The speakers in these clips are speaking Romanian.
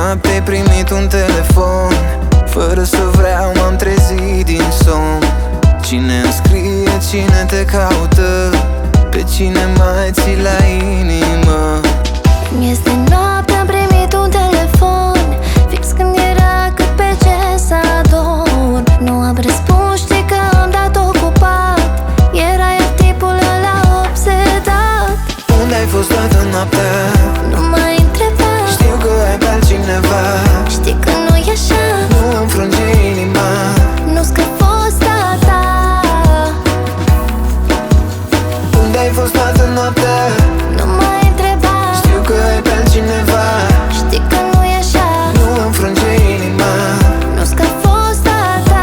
noapte ai primit un telefon. Fără să vreau m-am trezit din somn. Cine îmi scrie, cine te caută, pe cine mai ții la inimă? Este noapte, am primit un telefon, fix când era cât pe ce să adorm. Nu am răspuns, știi că am dat ocupat. Era iar tipul ăla obsedat. Unde ai fost toată noaptea? Nu m-ai întrebat. Știu că ai pe altcineva. Știi că nu e așa. Nu îmi frânge inima. Nu-s că fosta ta. Unde ai fost toată noaptea? Nu m-ai întrebat. Știu că ai pe altcineva. Știi că nu e așa. Nu îmi frânge inima. Nu-s că fosta ta.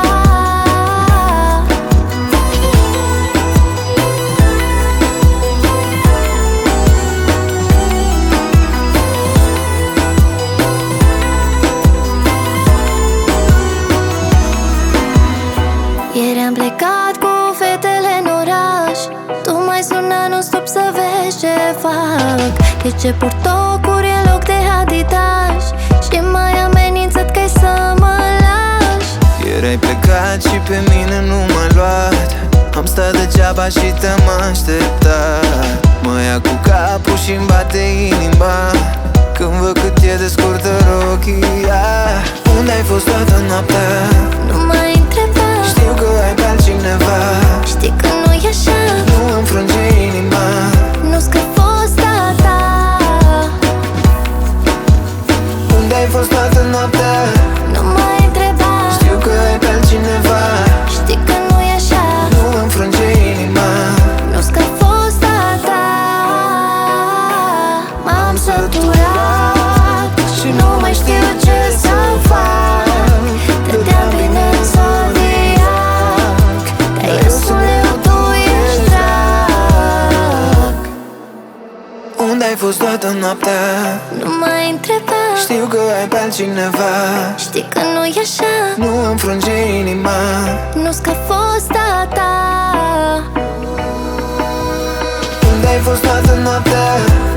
Ieri am plecat cu fetele în oraș. Tu mai suna non-stop să vezi ce fac. De ce port tocuri în loc de adidas și mai amenințat că-i să mă lași. Ieri ai plecat și pe mine nu m-ai luat. Am stat degeaba și te-am așteptat. Mă ia cu capul și-mi bate inima când văd cât e de scurtă rochia. Unde ai fost toată noaptea? Nu m-ai întrebat. Știu că ai pe altcineva. Știi că nu e așa. Nu îmi frânge inima. Nu-s că fosta ta. Unde ai fost toată noaptea? Nu m-ai întrebat. Știu că ai pe altcineva. Știi că nu e așa. Nu îmi frânge inima. Nu-s că fosta ta. M-am săturat și nu mai știu ce să fac. Dădeam bine în zodiac, dar eu sunt leu, tu ești drac. Unde ai fost toată noaptea? Nu m-ai întrebat. Știu că ai pe altcineva. Știi că nu e așa. Nu îmi frânge inima. Nu-s că fosta ta. Unde ai fost toată noaptea?